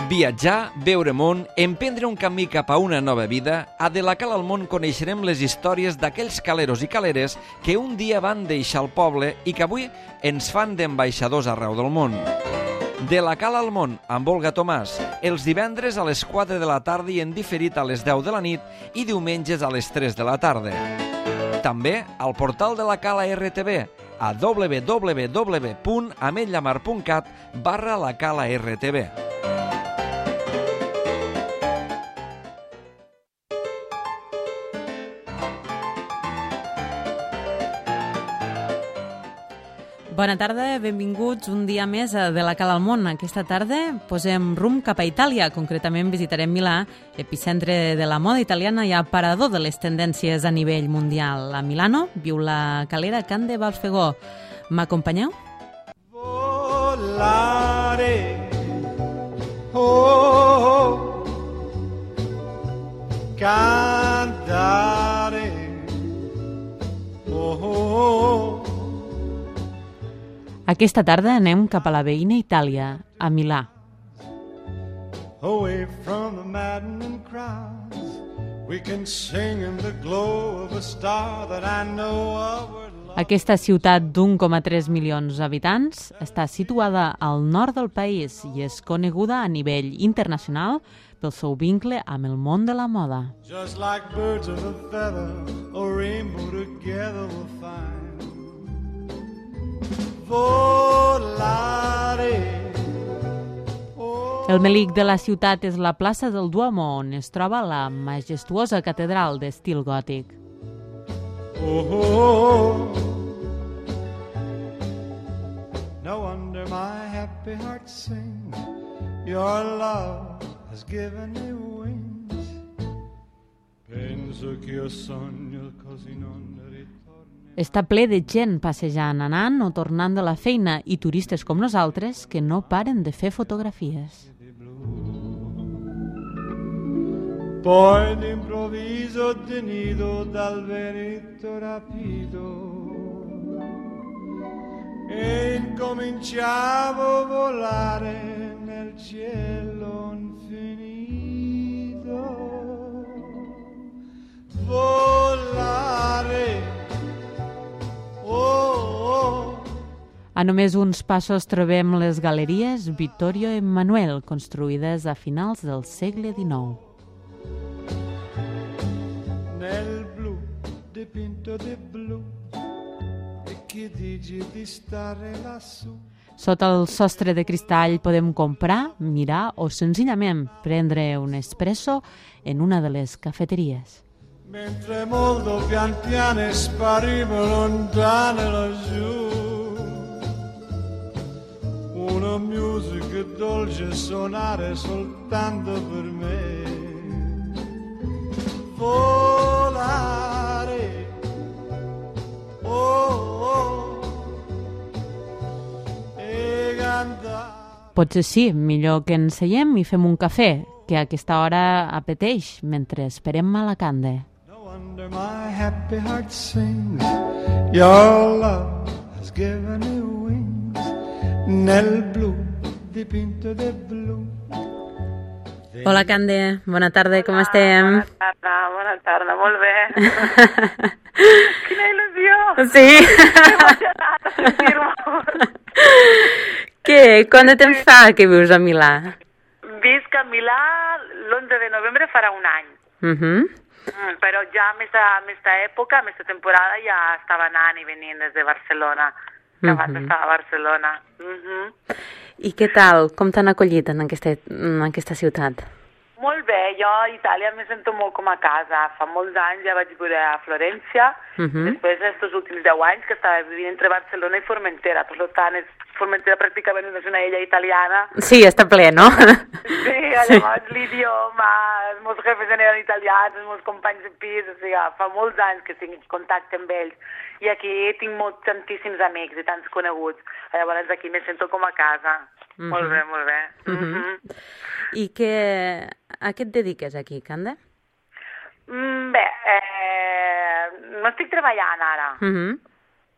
Viatjar, veure món, emprendre un camí cap a una nova vida, a De la Cal al Món coneixerem les històries d'aquells caleros i caleres que un dia van deixar el poble i que avui ens fan d'ambaixadors arreu del món. De la Cal al Món, amb Olga Tomàs, els divendres a les 4 de la tarda i en diferit a les 10 de la nit i diumenges a les 3 de la tarda. També al portal de la Cala RTV, a www.ametlamar.cat/la-cala-rtv. Bona tarda, benvinguts un dia més a De la Cal al Món. Aquesta tarda posem rumb cap a Itàlia. Concretament visitarem Milà, epicentre de la moda italiana i aparador de les tendències a nivell mundial. A Milano viu la calera Cande Balfegó. M'acompanyeu? Volare, oh, cantare, oh. Aquesta tarda anem cap a la veïna Itàlia, a Milà. Away from the maddening crowds, we can sing in the glow of a star that I know of. Aquesta ciutat d'1,3 milions d'habitants està situada al nord del país i és coneguda a nivell internacional pel seu vincle amb el món de la moda. Just like birds of a feather, a rainbow together will find. Volare. El melic de la ciutat és la plaça del Duomo, on es troba la majestuosa catedral d'estil gòtic. Oh, no wonder my happy heart sings. Your love has given me wings. Penso che io sogno così non ritorno. Està ple de gent passejant, anant o tornant de la feina i turistes com nosaltres que no paren de fer fotografies. Poi d'improvviso tenido dal vento rapido e incominciavo a volare nel cielo infinito. Volare. A només uns passos trobem les galeries Vittorio Emanuele, construïdes a finals del segle XIX. Nel blu dipinto di blu e chi dici di stare lassù. Sota el sostre de cristall podem comprar, mirar o senzillament prendre un espresso en una de les cafeteries. Mentre molto pian piano sparivo lontano laggiù, una musica dolce suonare soltanto per me. Volare, oh, e cantare. Potser sí, millor que ens seiem i fem un cafè, que a aquesta hora apeteix mentre esperem a la Cande. Under my happy heart sings, your love has given me wings, nel blu dipinto de blu. Hola Cande, bona tarda, com estem? Bona tarda, molt bé. Quina il·lusió! Sí! M'he emocionat a sentir-ho. Què? Quant de temps fa que vius a Milà? Visc a Milà l'11 de novembre farà un any. Però ja a aquesta època, a aquesta temporada, ja estava anant i venint des de Barcelona, que abans estava a Barcelona. I què tal? Com t'han acollit en aquesta ciutat? Molt bé, jo a Itàlia me sento molt com a casa. Fa molts anys ja vaig viure a Florència, després d'aquests últims 10 anys que estava vivint entre Barcelona i Formentera. Per tant, Formentera pràcticament és una illa italiana. Sí, està ple, no? Sí, llavors l'idioma, els meus jefes eren italians, els meus companys de pis, o sigui, fa molts anys que tinc contacte amb ells. I aquí tinc tantíssims amics i tants coneguts. Llavors aquí me sento com a casa. Molt bé, molt bé. I a què et dediques aquí, Cande? Bé, no estic treballant ara.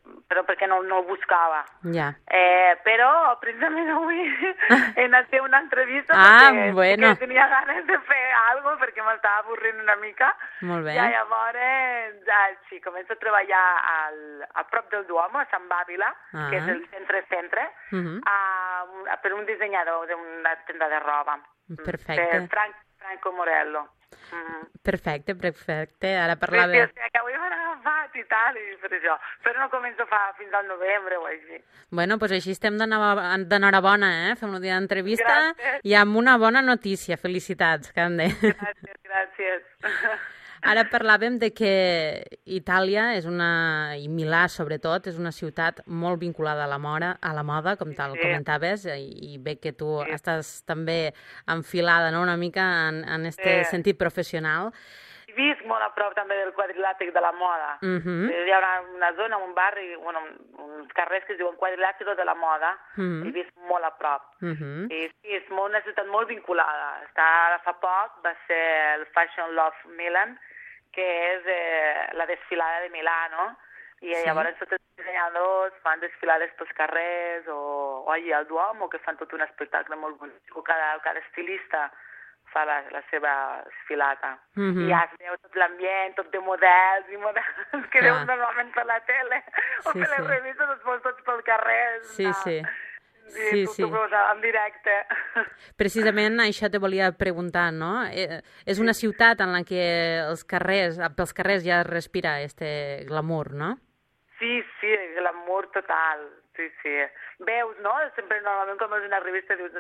però perquè no el buscava. Ja. Però precisament avui he anat a fer una entrevista bueno. perquè tenia ganes de fer alguna cosa perquè m'estava avorrint una mica. Molt bé. I llavors, sí, començo a treballar a prop del Duomo, a Sant Bàbila, que és el centre, per un dissenyador d'una tenda de roba. Perfecte. Franco Morello. Perfecte. Ara parlava... Sí, que avui m'han agafat i tal, i per això. Però no començo fins al novembre o així. Bueno, doncs així estem d'enhorabona, Fem un dia d'entrevista i amb una bona notícia. Felicitats, Cande. Gràcies. Ara parlàvem de que Itàlia és i Milà, sobretot, és una ciutat molt vinculada a la moda, com tal comentaves, i bé que tu estàs també enfilada, no?, una mica en aquest sentit professional. Visc molt a prop també del quadrilàter de la moda. Hi ha una zona, un barri, uns carrers que es diuen quadrilàter de la moda, i visc molt a prop. I sí, és una ciutat molt vinculada. Fa poc va ser el Fashion Love Milan, que és la desfilada de Milano, i llavors tots els dissenyadors fan desfilades pels carrers, o allí al Duomo, que fan tot un espectacle molt bonic, o cada estilista fa la seva desfilada. I ja es veu tot l'ambient, tot de models que veus normalment per la tele, o per les revistes, els veus tots pel carrer. Sí. Tu veus en directe. Precisament això te volia preguntar, no? És una ciutat en la que pels carrers ja es respira este glamour, no? Sí, glamour total. Sí. Veus, no? Sempre normalment quan veus una revista dius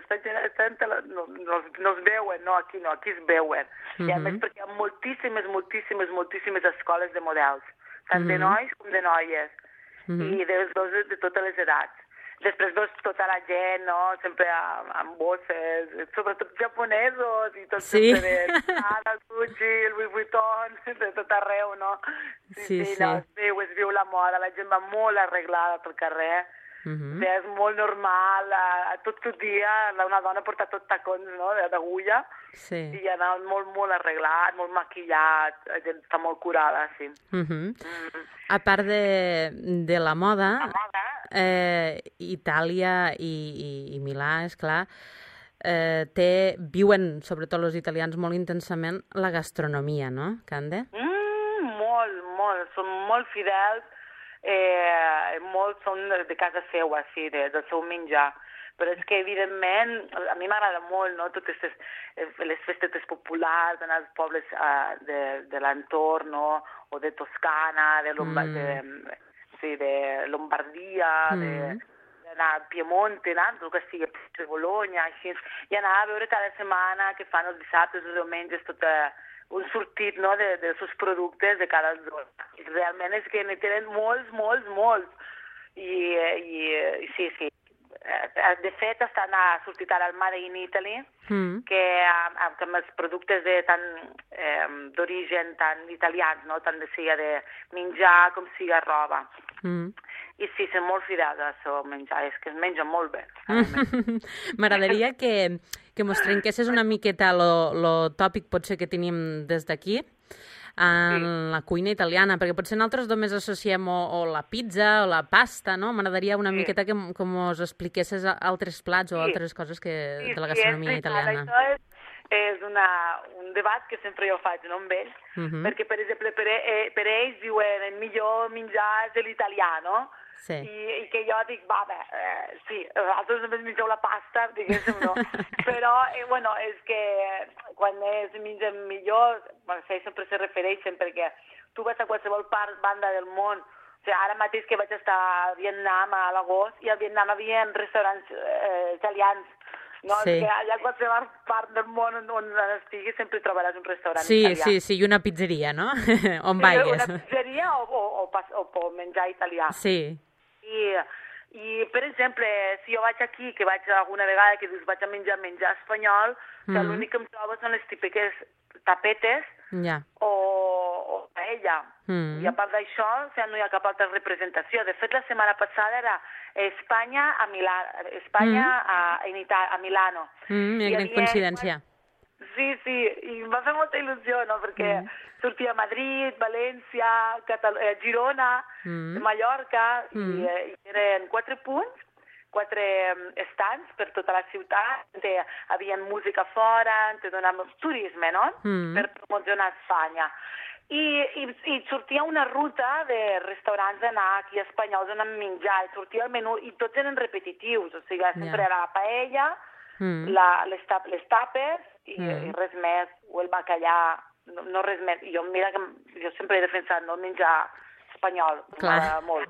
no es veuen, no, aquí es veuen. I a més perquè hi ha moltíssimes escoles de models, tant de nois com de noies, i de totes les edats. Després veus tota la gent, no?, sempre amb bosses, sobretot japonesos, i tot sempre el Gucci, el Louis Vuitton, de tot arreu, no? Sí. No, es viu la moda, la gent va molt arreglada pel carrer, és molt normal, tot el dia una dona porta tot tacons, no?, d'agulla, i anar molt arreglat, molt maquillat, la gent està molt curada, sí. A part de la moda, Itàlia i Milà, esclar, viuen, sobretot els italians, molt intensament la gastronomia, no, Cande? Molt, són molt fidels, molts són de casa seva, sí, del seu menjar. Però és que, evidentment, a mi m'agrada molt, no?, totes les festetes populars, anar als pobles de l'entorn, no?, o de Toscana, de Lombardia, d'anar a Piemonte, el que sigui, de Bologna, així, i anar a veure cada setmana que fan els dissabtes, els diumenges, tot un sortit, no?, dels seus productes de cada zona. I realment és que n'hi tenen molts. I sí. De fet, estan sortit ara el Made in Italy, que amb els productes d'origen tan italians, no?, tant siga de menjar com siga roba. I sí, són molt fidels al seu menjar, és que es menja molt bé. M'agradaria que mos trenquessis una miqueta lo tòpic potser que tenim des d'aquí, en la cuina italiana, perquè potser nosaltres només associem o la pizza o la pasta, no? M'agradaria una miqueta que mos expliquessis altres plats o altres coses de la gastronomia italiana. Això és un debat que sempre jo faig, no, amb ells, perquè, per exemple, per ells diuen el millor menjar és l'italià, no? Sí. I que jo dic, sí, vosaltres només mengeu la pasta, diguéssim, no? Però, és que quan es mengen millor, ells sempre se refereixen, perquè tu vas a qualsevol banda del món, o sigui, ara mateix que vaig estar a Vietnam a l'agost, i al Vietnam hi havia restaurants italians, no? Sí. Que allà a qualsevol part del món on estiguis sempre trobaràs un restaurant italià. Sí, i una pizzeria, no? On vaigues. Una pizzeria o menjar italià. Sí. I, per exemple, si jo vaig aquí, que vaig alguna vegada que dius vaig a menjar espanyol, l'únic que em trobo són les típiques tapetes o paella. I a part d'això, no hi ha cap altra representació. De fet, la setmana passada era Espanya a Milano. Mira quina coincidència. Sí, i em va fer molta il·lusió, no?, perquè sortia a Madrid, València, Girona, Mallorca, i eren 4 punts, 4 stands per tota la ciutat, hi havia música fora, te donàvem turisme, no?, per promocionar Espanya. I sortia una ruta de restaurants d'anar aquí espanyols on hem menjar, i sortia el menú, i tots eren repetitius, o sigui, sempre era la paella, les tapes i res més, o el bacallà, no res més. Jo sempre he defensat no menjar espanyol, m'agrada molt.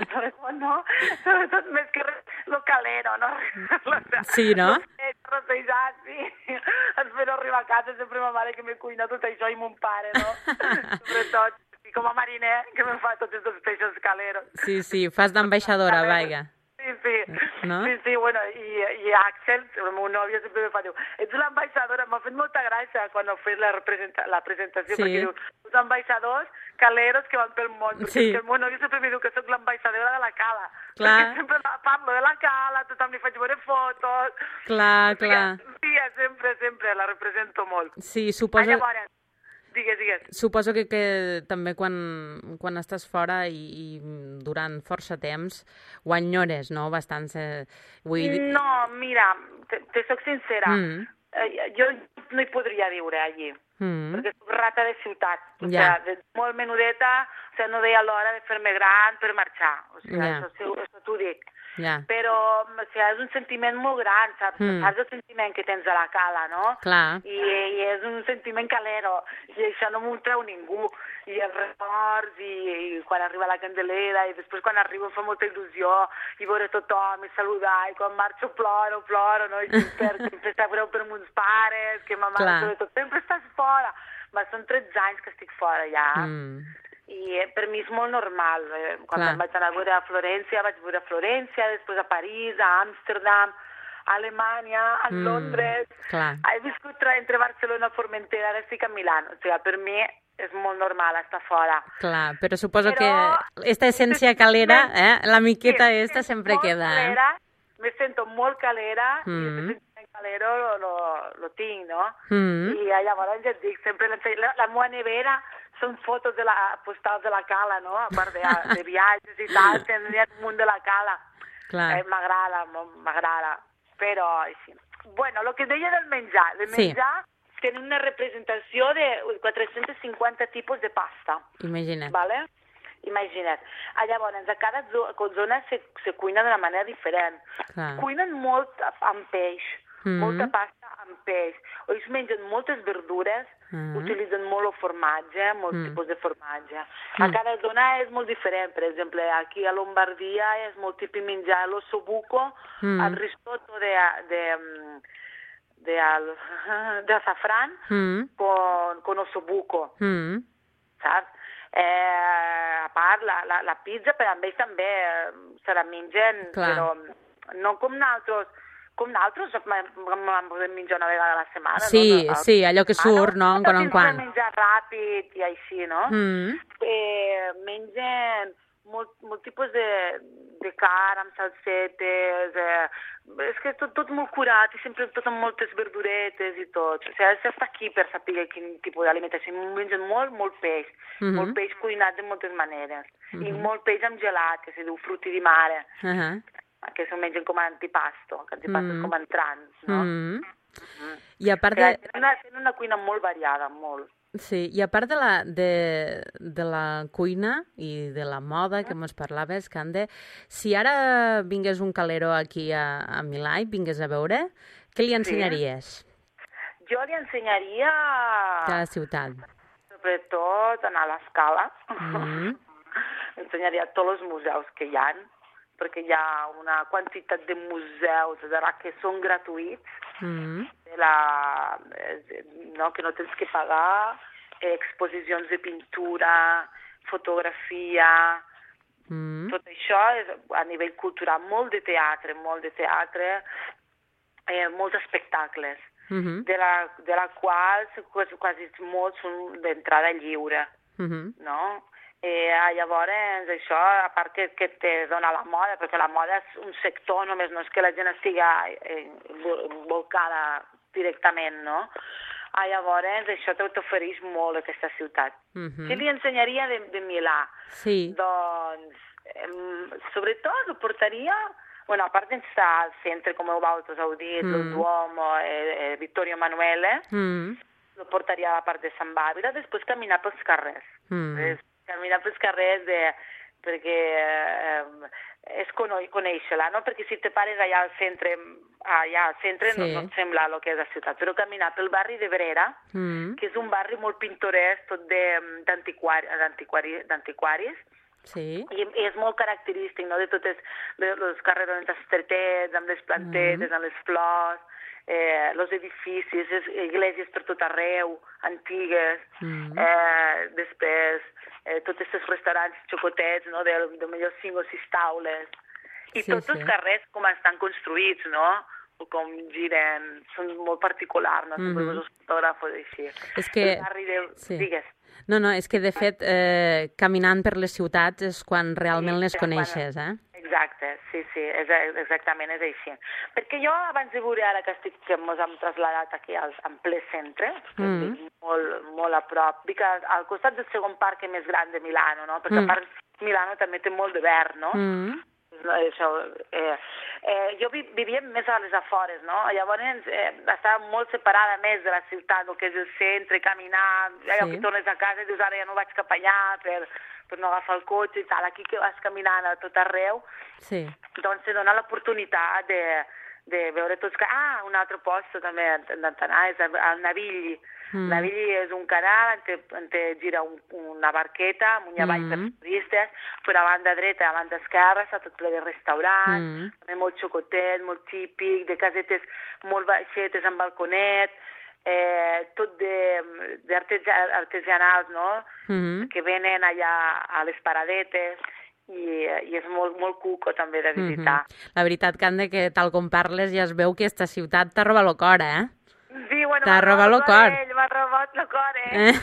Sobretot més que lo calero, no? Sí, no? Rosejat, sí. Espero arribar a casa, sempre ma mare que me cuina tot això i mon pare, no? Sobretot, i com a mariner, que me fa tots els peixos caleros. Sí, fas d'ambaixadora, vaja. Sí, no? Sí, bueno, i Axel, el meu nòvio, sempre me fa, diu, ets l'ambaixadora, m'ha fet molta gràcia quan heu fet la presentació, perquè diu, els ambaixadors caleros que van pel món, perquè el meu nòvio sempre me diu que soc l'ambaixadora de la cala, perquè sempre parlo de la cala, tothom li faig veure fotos. Clar. Sí, sempre, la represento molt. Sí, suposo... Llavors, digues. Suposo que també quan estàs fora i durant força temps ho enyores, no? Bastant. No, mira, te soc sincera. Jo no hi podria viure allí, perquè soc rata de ciutat. O sigui, molt menudeta, o sigui, no veia l'hora de fer-me gran per marxar. O sigui, això t'ho dic. Però o sigui, és un sentiment molt gran, saps? Saps el sentiment que tens a la cala, no? Clar. I és un sentiment calero, i això no m'ho treu ningú. I els records, i quan arriba la Candelera, i després quan arribo em fa molta il·lusió, i veure tothom, i saludar, i quan marxo ploro, no? I sempre sap greu per meus pares, que ma mare, sobretot, sempre estàs fora. Són 13 anys que estic fora ja. I per mi és molt normal. Quan em vaig anar a veure a Florència, després a París, a Amsterdam, a Alemanya, a Londres. He viscut entre Barcelona i Formentera, ara estic a Milán. O sigui, per mi és molt normal estar fora. Clar, però suposo que esta essència calera, la miqueta esta sempre queda. Me sento molt calera i aquest sentiment calero lo tinc, no? I llavors ja et dic, sempre la meva nevera són fotos postals de la cala, no? A part de viatges i tal, tenia un munt de la cala. M'agrada. Però, així. Bueno, el que deia del menjar. De menjar tenen una representació de 450 tipus de pasta. Imagina't. Vale? Imagina't. Llavors, a cada zona se cuina d'una manera diferent. Cuinen molt amb peix, molta pasta amb peix. Ells mengen moltes verdures, utilitzen molt el formatge, molts tipus de formatge. A cada zona és molt diferent. Per exemple, aquí a Lombardia és molt típic menjar l'ossobuco, el risotto de azafrán con ossobuco, saps? A part, la pizza per a ells també se la mengen, però no com nosaltres. Com nosaltres vam poder menjar una vegada a la setmana. Sí, allò que surt, no? En quan en quan. Menjar ràpid i així, no? Mengen molt tipus de carn amb salsetes, és que tot molt curat i sempre tot amb moltes verduretes i tot. O sigui, s'està aquí per saber quin tipus d'alimentació. Mengen molt peix, molt peix cuinat de moltes maneres. I molt peix amb gelat, que se diu frutti di mare. Que s'ho mengen com a antipasto, que antipasto és com a entrants, no? I a part de... Tenen una cuina molt variada, molt. Sí, i a part de la cuina i de la moda que mos parlaves, Cande, si ara vingués un calero aquí a Milà i vingués a veure, què li ensenyaries? Jo li ensenyaria... De la ciutat. Sobretot anar a l'Escala. Ensenyaria tots els museus que hi ha, perquè hi ha una quantitat de museus que són gratuïts, que no tens que pagar, exposicions de pintura, fotografia, tot això és a nivell cultural, molt de teatre, molts espectacles, de la qual quasi molts són d'entrada lliure, no? Llavors, això, a part que te dona la moda, perquè la moda és un sector, només no és que la gent estigui volcada directament, no? Llavors, això t'ofereix molt, aquesta ciutat. Què li ensenyaria de Milà? Sí. Doncs, sobretot, ho portaria... Bueno, a part d'estar al centre, com vosaltres heu dit, el Duomo, Vittorio Emanuele, lo portaria a la part de Sant Bàrbara, després caminar pels carrers. Caminar pels carrers perquè és conèixer-la, no? Perquè si te pares allà al centre no et sembla el que és la ciutat, però caminar pel barri de Brera, que és un barri molt pintoresc, tot d'antiquaris, i és molt característic, no?, de tots els carrerons estretets, amb les plantetes, amb les flors, els edificis, esglésies per tot arreu, antigues, després tots aquests restaurants xocotets, no?, de millor 5 o 6 taules, i tots els carrers com estan construïts, no?, o com giren, són molt particulars, no?, sempre els fotògrafos així. És que... Digues. No, és que de fet, caminant per les ciutats és quan realment les coneixes, eh? Exacte, sí, exactament és així. Perquè jo, abans de veure ara que ens hem traslladat aquí en ple centre, molt a prop, dic al costat del segon parc més gran de Milano, no? Perquè a part Milano també té molt de verd, no? Jo vivia més a les afores, no? Llavors estava molt separada més de la ciutat, el que és el centre, caminar, que tornes a casa i dius ara ja no vaig cap allà per no agafar el cotxe i tal. Aquí que vas caminant a tot arreu, doncs te dona l'oportunitat de veure tots... un altre posto també d'anar és el Navigli. Navigli és un canal on te gira una barqueta amb un llavall per turistes, però a banda dreta i a banda esquerra està tot ple de restaurants, també molt xocotet, molt típic, de casetes molt baixetes amb balconet, tot d'artesanals, no?, que venen allà a les paradetes, i és molt cuco també de visitar. La veritat, Cande, que tal com parles ja es veu que aquesta ciutat t'ha robat el cor, eh? Sí, bueno, t'ha robat el cor. Ell m'ha robat el cor,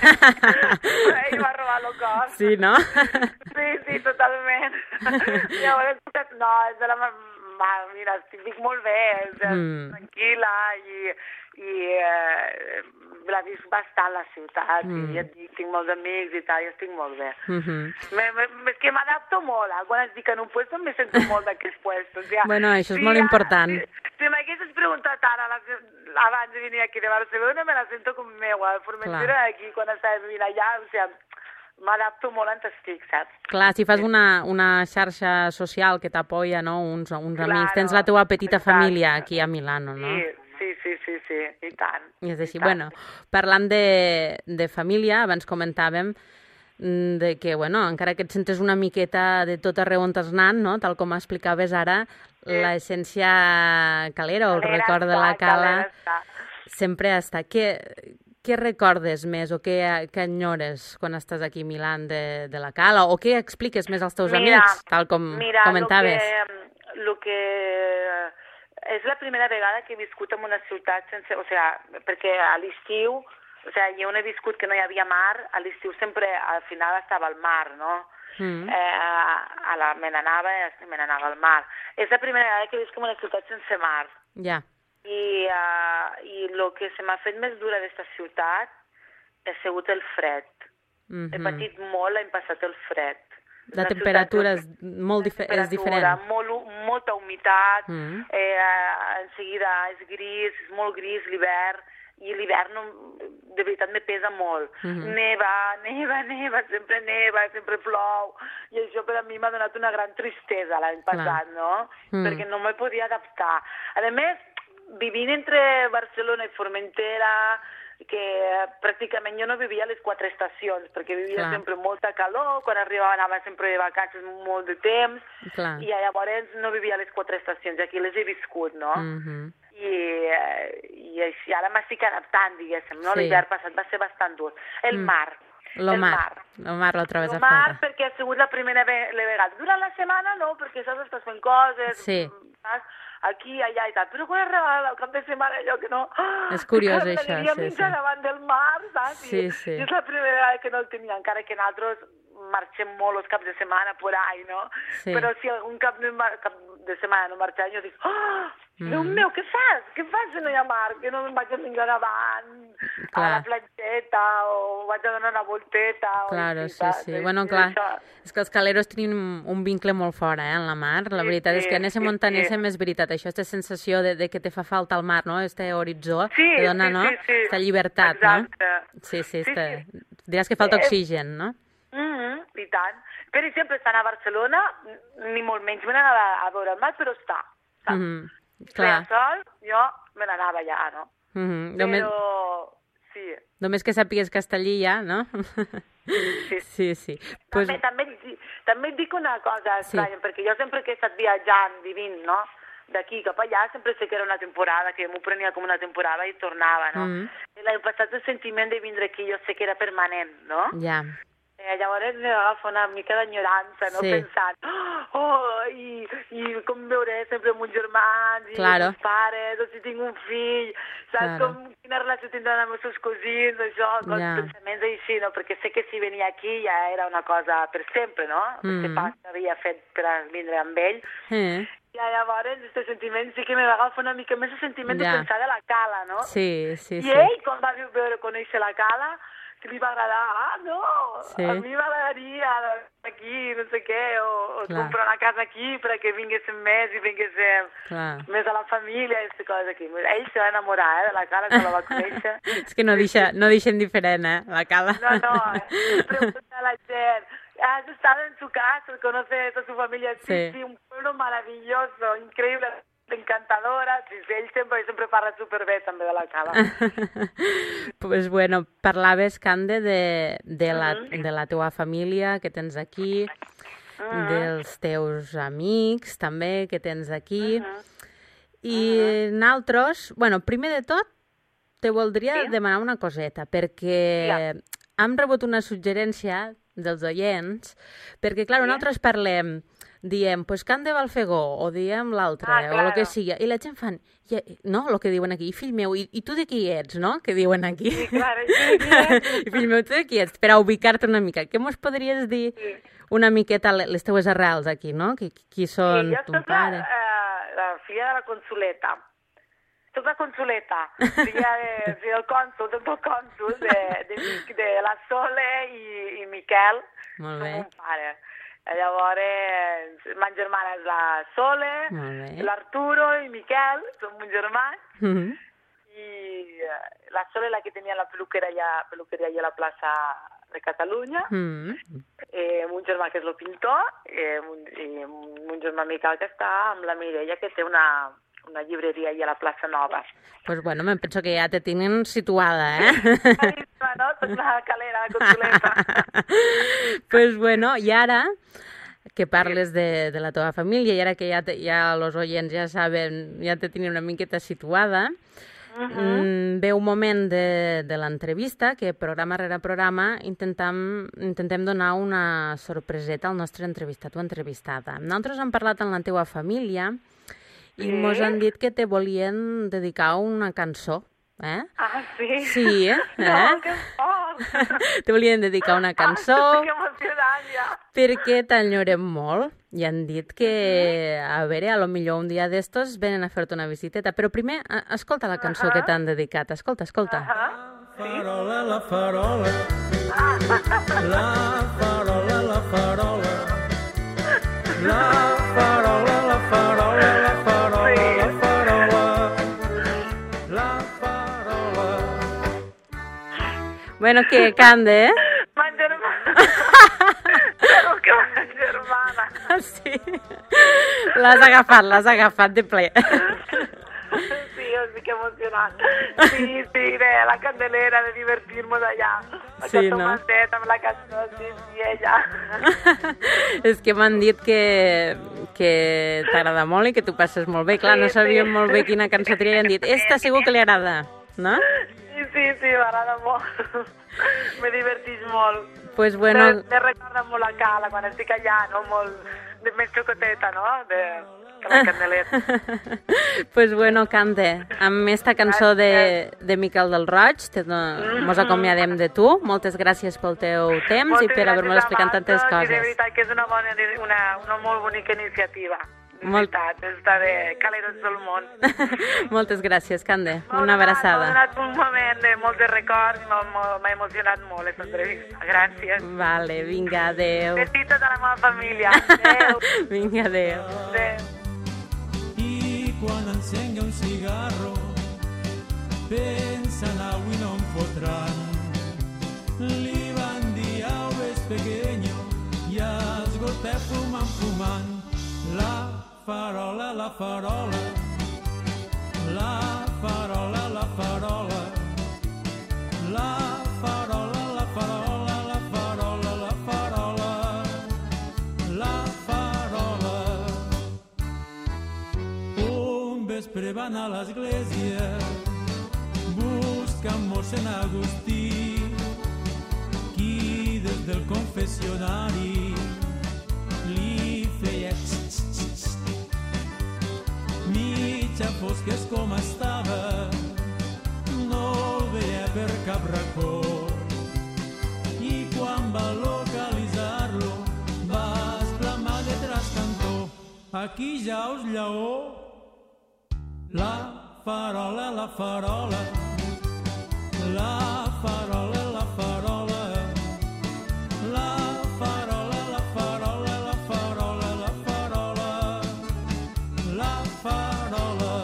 Ell m'ha robat el cor. Sí, no? Sí, totalment. Llavors, no, és de la... Mira, estic molt bé, tranquil·la i l'ha vist bastant la ciutat, i ja tinc molts amics i tal, i estic molt bé. És que m'adapto molt, quan estic en un puesto me sento molt d'aquests puestos. Bueno, això és molt important. Si m'haguessis preguntat ara, abans de venir aquí de Barcelona, me la sento com meua. Formentera aquí, quan estava vivint allà, o sigui, m'adapto molt on estic, saps? Clar, si fas una xarxa social que t'apoya, no?, uns amics, tens la teua petita família aquí a Milano, no? Sí, i tant. I és així. Bueno, parlant de família, abans comentàvem de que, bueno, encara que et sentes una miqueta de tot arreu on t'has anat, no?, tal com explicaves ara, l'essència calera o el record de la cala sempre està. Què recordes més o què enyores quan estàs aquí a Milà de la cala? O què expliques més als teus amics, tal com comentaves? Mira, que és la primera vegada que he viscut en una ciutat sense... O sigui, perquè a l'estiu, o sigui, jo on he viscut que no hi havia mar, a l'estiu sempre, al final estava al mar, no? Me n'anava al mar. És la primera vegada que he viscut en una ciutat sense mar. Ja. I el que se m'ha fet més dura d'aquesta ciutat ha sigut el fred. He patit molt l'any passat el fred. La temperatura és diferent. Molta humitat, en seguida és gris, és molt gris l'hivern, i l'hivern de veritat me pesa molt. Neva, sempre plou, i això per a mi m'ha donat una gran tristesa l'any passat, no? Perquè no m'hi podia adaptar. A més, vivint entre Barcelona i Formentera, que pràcticament jo no vivia a les 4 estacions, perquè vivia sempre molta calor, quan anava sempre de vacances molt de temps, i llavors no vivia a les 4 estacions, aquí les he viscut, no? I així ara m'estic adaptant, diguéssim, no? L'hivern passat va ser bastant dur. El mar lo trobes a falta. El mar, perquè ha sigut la primera vegada. Durant la setmana no, perquè saps, estàs fent coses, saps? Aquí, allà i tal, però quan arriba al cap de setmana allò que no... És curiós això, sí. Davant del mar, saps? Sí. I és la primera vegada que no el tenia, encara que nosaltres marxem molt els caps de setmana por ahí, no? Sí. Però si algun cap de setmana no marxem, jo dic, Déu meu, què fas? Què fas si no hi ha mar? Que no me'n vaig a vingar avant a la platgeta o vaig a donar una volteta. Claro, sí. Bueno, clar, és que els caleros tenen un vincle molt fort, en la mar. La veritat és que en ese montanéssim és veritat. Això, aquesta sensació de que te fa falta el mar, no? Este horitzó, te dona, no? Esta llibertat, no? Sí. Diràs que falta oxigen, no? I tant. Per exemple, estant a Barcelona, ni molt menys me n'anava a veure el mar, però està. Feia sol, jo me n'anava allà, no? Però, sí. Només que sàpigues castellí ja, no? Sí. Pues... També et dic una cosa estranya, perquè jo sempre que he estat viatjant, vivint, no?, d'aquí cap allà, sempre sé que era una temporada, que m'ho prenia com una temporada i tornava, no? I l'any passat el sentiment de vindre aquí jo sé que era permanent, no? Ja. Llavors m'agafa una mica d'enyorança, no? Pensant, i com veuré sempre amb uns germans i els meus pares, o si tinc un fill, saps? Quina relació tindran amb els seus cosins, això, pensaments així, no? Perquè sé que si venia aquí ja era una cosa per sempre, no? Perquè pas havia fet per vindre amb ell. I llavors, aquest sentiment sí que m'agafa una mica més el sentiment de pensar de la Cala, no? Sí. I ell, quan va conèixer la Cala, que li va agradar, a mi m'agradaria aquí, no sé què, o comprar una casa aquí perquè vinguéssim més i vinguéssim més a la família, i aquestes coses aquí. Ell se va enamorar, de la Cala, quan la va conèixer. És que no deixa indiferent, la Cala. No, pregunta a la gent, has estado en su casa, conoces a su familia, sí, un pueblo maravilloso, increíble, encantadora, sí, ell sempre parla superbé també de la Cala. Pues bueno, parlaves, Cande, de la teua família que tens aquí, dels teus amics també que tens aquí, i nosaltres, bueno, primer de tot, te voldria demanar una coseta, perquè hem rebut una suggerència dels oients, perquè, clar, nosaltres parlem, diem, pues Can de Balfegó, o diem l'altre, o el que sigui, i la gent fan, no, el que diuen aquí, fill meu, i tu de qui ets, no?, que diuen aquí. Sí, clar, sí. I fill meu, tu de qui ets? Per a ubicar-te una mica, què mos podries dir una miqueta les teues arrels aquí, no? Qui són ton pare? Jo soc la filla de la Consoleta. Soc la Consoleta, filla del cònsol, del cònsol, de la Sole i Miquel, molt bé, mon pare. Llavors, ma germana és la Sole, l'Arturo i Miquel, són meus germans, i la Sole la que tenia la peluqueria allà a la plaça de Catalunya, un germà que és el pintor, i un germà Miquel que està amb la Mireia, que té una llibreria allà a la plaça Nova. Pues bueno, me penso que ja te tenen situada, No? Soc la calera, la Consoleta. Pues bueno, i ara que parles de la teva família, i ara que ja els oients ja saben, ja te tenen una miqueta situada, ve un moment de l'entrevista que programa rere programa intentem donar una sorpreseta al nostre entrevistat o entrevistada. Nosaltres hem parlat amb la teva família i mos han dit que te volien dedicar una cançó. Sí? Sí, No, que fort! Te volien dedicar una cançó Que emocionant, ja! perquè t'enyorem molt i han dit que, a veure, a lo millor un dia d'estos venen a fer-te una visiteta, però primer escolta la cançó que t'han dedicat, escolta. Farola, la farola, la farola, la farola, la farola, la farola, la farola, la farola, la farola. Bueno, que Cande, Ma germana! Segur que ma germana! Sí, l'has agafat de ple. Sí, estic emocionant. Sí, la Candelera, de divertir-nos allà. Sí, no? Amb la cançó, sí, ella. És que m'han dit que t'agrada molt i que tu passes molt bé. Clar, no sabíem molt bé quina cançó tria i han dit, esta segur que li agrada, no? Sí, m'agrada molt. Me divertís molt. Pues bueno... Me recorda molt la Cala, quan estic allà, no? Molt més xocoteta, no? que la Candelet. Pues bueno, Cande, amb esta cançó de Miquel del Roig, mos acomiadem de tu. Moltes gràcies pel teu temps i per haver-nos explicat tantes coses. De veritat que és una molt bonica iniciativa. De veritat, està de Caleros del món. Moltes gràcies, Cande. Una abraçada. M'ha donat un moment de molts records i m'ha emocionat molt aquesta entrevista. Gràcies. Vale, vinga, adeu. Besitos a la meva família. Adeu. Vinga, adeu. Adeu. I quan encengui un cigarro pensen avui no em fotran. Li van dir au és pequeño i esgoté fumant. La farola, la farola, la farola, la farola, la farola, la farola, la farola, la farola, la farola. Un vespre van a l'església buscant mossèn Agustí, qui des del confessionari li feia mitja fosques com estava, no el veia per cap racó. I quan va localitzar-lo, va exclamar de trascantó: aquí jaus lleó. La farola, la farola, la farola, la farola, la farola, la farola, la farola, la farola, la farola.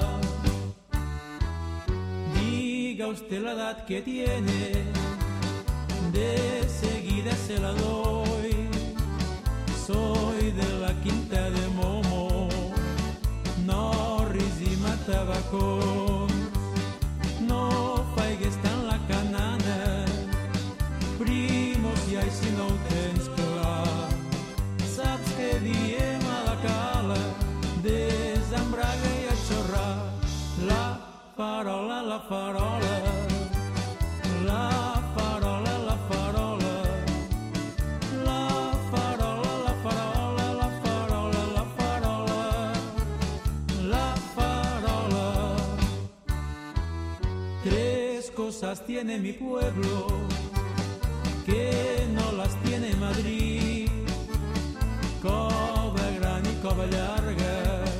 Diga usted la edad que tiene, de seguida se la doy. Soy de la Quinta de Momo, Norris i Matavacons. No faigues tant la canana, primos, i ai si no ho tens clar. Saps què diem a la cala? Desembraga i a xorrar. La farola, la farola, la farola, la farola, la farola, la farola, la farola, la farola, la farola. Tres cosas tiene mi pueblo que no las tiene Madrid: cova gran i cova llarga,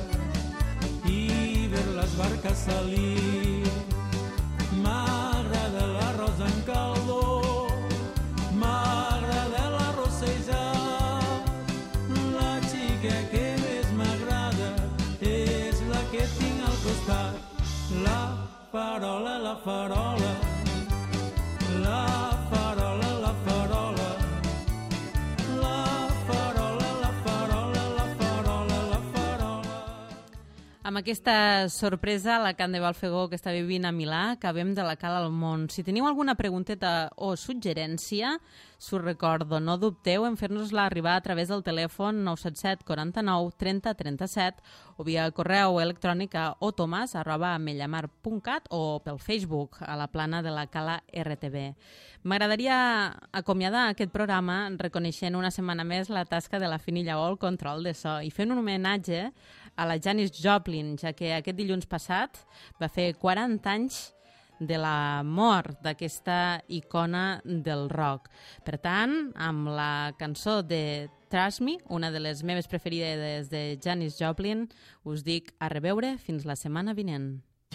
i ver les barques salir. M'agrada l'arròs en caldo, m'agrada l'arròs seisat. La xica que més m'agrada és la que tinc al costat. La farola, la farola, la farola, la farola, la farola, la farola, la farola, la farola. Amb aquesta sorpresa, la Cande Balfegó, que està vivint a Milà, acabem de la Cala al Món. Si teniu alguna pregunteta o suggerència, s'ho recordo, no dubteu en fer-nos-la arribar a través del telèfon 977 49 30 37 o via correu electrònic a otomas@amellamar.cat o pel Facebook a la plana de la Cala RTV. M'agradaria acomiadar aquest programa reconeixent una setmana més la tasca de la Fini Lleó al control de so i fent un homenatge a la Janis Joplin, ja que aquest dilluns passat va fer 40 anys de la mort d'aquesta icona del rock. Per tant, amb la cançó de Trust Me, una de les meves preferides de Janis Joplin, us dic a reveure fins la setmana vinent.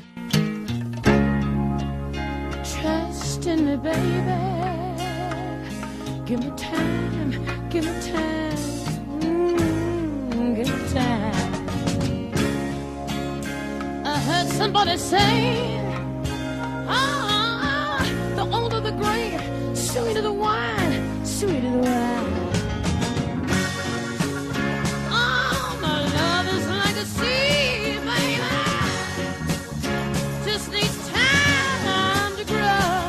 Trust in me, baby. Give me time, give me time, give me time. I heard somebody say, the older the grape, sweeter the wine, sweeter the wine. Oh, my love is like a sea, baby. Just needs time to grow.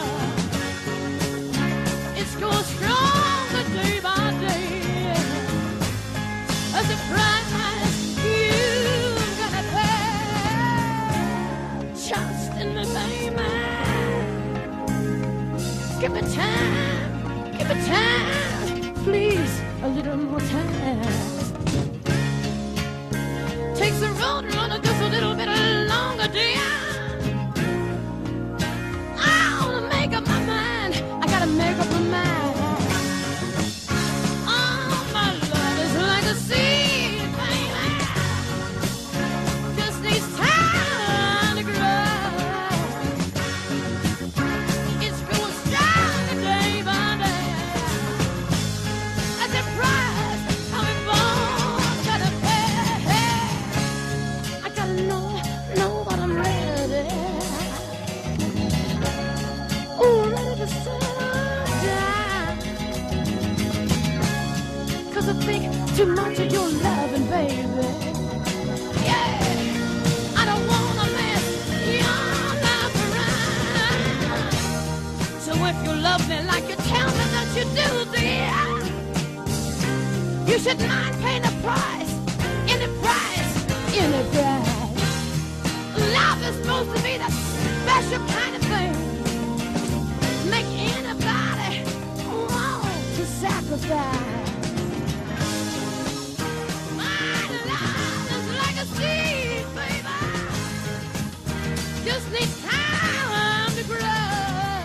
It's going stronger day by day. As the price you've got to pay. Just in the baby. Give me time, please, a little more time. takes the road runner just a little bit longer, dear. I wanna make up my mind. I gotta make up my mind. Oh, my love is like a seed, baby. Just needs time to grow. It's growing stronger day by day. That's the price I'm born gotta pay. I gotta know that I'm ready. Ooh, ready to settle down. 'Cause I think too much of your loving, baby. Yeah, I don't wanna mess your life around. So if you love me like you tell me that you do, dear, you should mind paying a price, any price, any price. Love is supposed to be that special kind of thing. Make anybody want to sacrifice. My love is like a seed, baby. Just needs time to grow.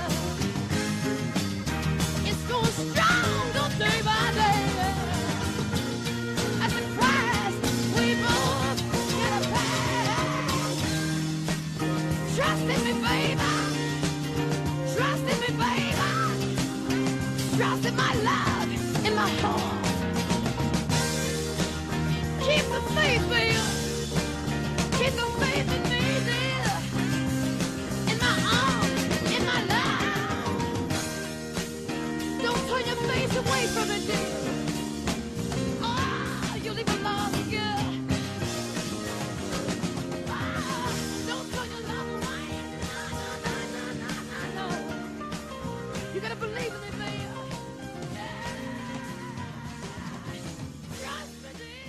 It's going stronger day by day. At the price we both gotta pay. Trust in me, baby. Trust in me, baby. Trust in my love, in my heart. Keep the faith, baby. Keep the faith in me, dear. In my arms, in my love. Don't turn your face away from it, dear. Oh, you'll leave alone, girl. Ah, don't turn your love away. No. You gotta believe in me, baby. Yeah. Trust me, dear.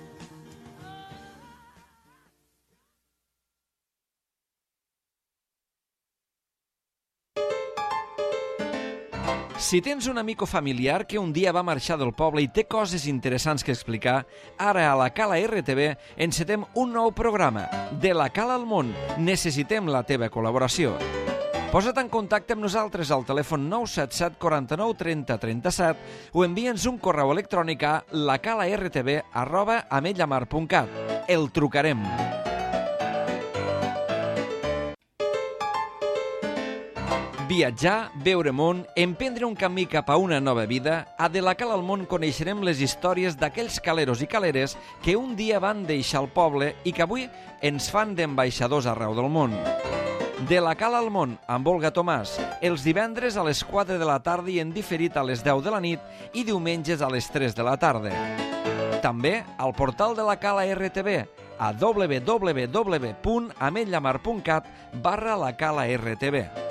Si tens un amic o familiar que un dia va marxar del poble i té coses interessants que explicar, ara a la Cala RTV encetem un nou programa. De la Cala al món, necessitem la teva col·laboració. Posa't en contacte amb nosaltres al telèfon 977 49 30 37 o envia'ns un correu electrònic a lacalartv@ametlllamar.cat. El trucarem. Viatjar, veure món, emprendre un camí cap a una nova vida, a De la Cala al món coneixerem les històries d'aquells caleros i caleres que un dia van deixar el poble i que avui ens fan d'ambaixadors arreu del món. De la Cala al món, amb Olga Tomàs, els divendres a les 4 de la tarda i en diferit a les 10 de la nit i diumenges a les 3 de la tarda. També al portal de la Cala RTV a www.ametlllamar.cat/la Cala RTV.